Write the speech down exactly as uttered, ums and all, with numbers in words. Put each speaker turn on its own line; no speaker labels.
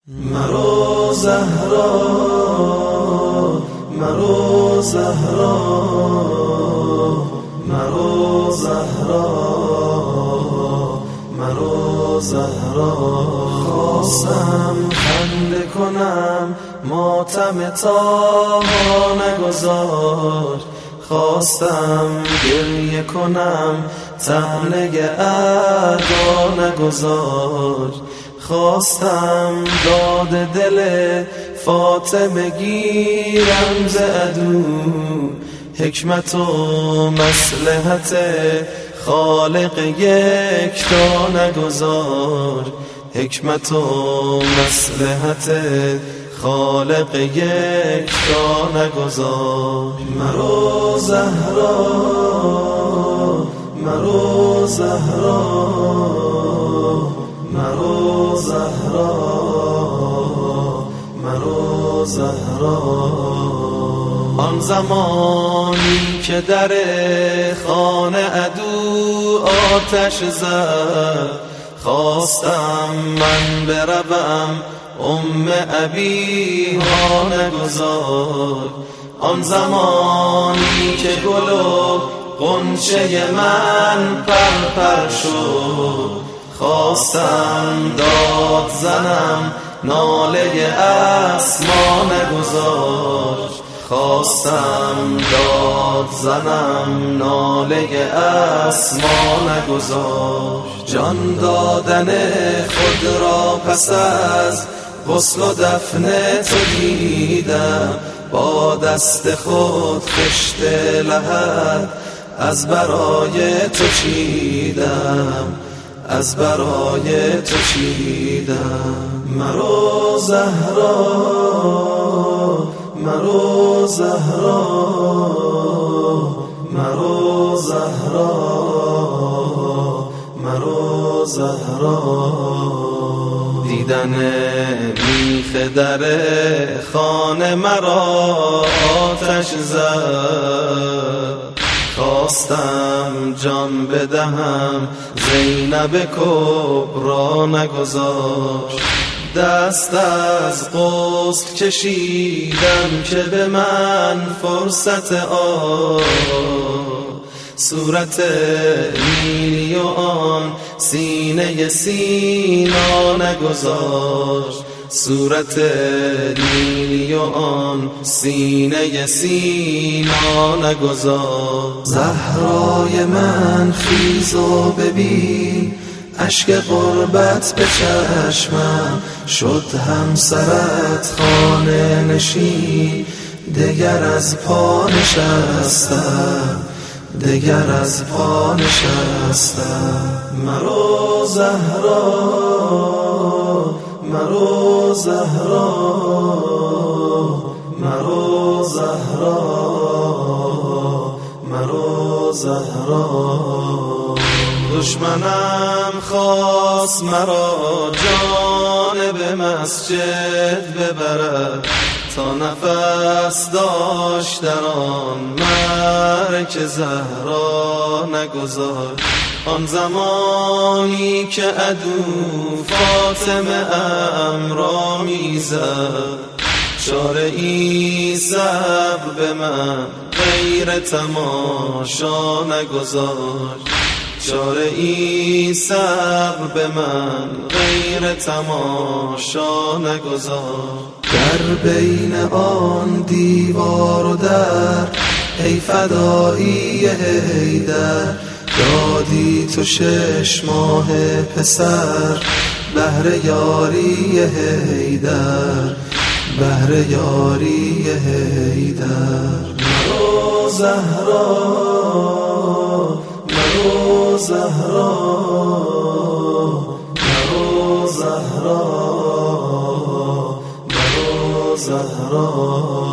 مرو زهرا مرو زهرا مرو زهرا مرو زهرا خواستم خنده کنم ماتم تا نگذار، خواستم گریه کنم طعنه اعدا نگذار، خواستم داد دل فاطمه گیرم ز عدو، حکمت و مصلحت خالق یکتا نگذار، حکمت و مصلحت خالق یکتا نگذار. مرو زهرا مرو زهرا مرو زهرا مرو زهرا آن زمانی که در خانه عدو آتش زد، خواستم من بروم ام ابی ها نگذار، آن زمانی که گل و غنچه من پر پر شد، خواستم داد زنم ناله اسما نگذار، خواستم داد زنم ناله اسما نگذار. جان دادن خود را پس از غسل و دفن تو دیدم، با دست خود خشت لحد از برای تو چیدم، از برای تو چیدم. مرو زهرا مرو زهرا مرو زهرا مرو زهرا دیدن میخ در خانه مرا آتش زد، خواستم جان بدهم زینب کبرا نگذار، دست از غسل کشیدم که به من فرصت آب، صورت نیلی و آن سینه سینا نگذار، صورت نیلی و آن سینه سینا نگذار. زهرای من خیز و ببین، اشک غربت به چشمم شد همسرت خانه نشین، دگر از پا نشستم دگر از پا نشستم. مرو زهرا مرو زهرا مرو زهرا مرو زهرا دشمنم خواست مرا جانب مسجد ببرد، تا نفس داشت در آن مرک زهرا نگذار، آن زمانی که عدو فاطمه ام را میزد، چاره ای صبر به من غیر تماشا نگذار، چاره ای صبر به من غیر تماشا نگذار. در بین آن دیوار و در ای فدایی حیدر، دادی تو شش ماه پسر بهر یاری حیدر، بهر یاری حیدر. مرو زهرا مرو زهرا مرو زهرا مرو زهرا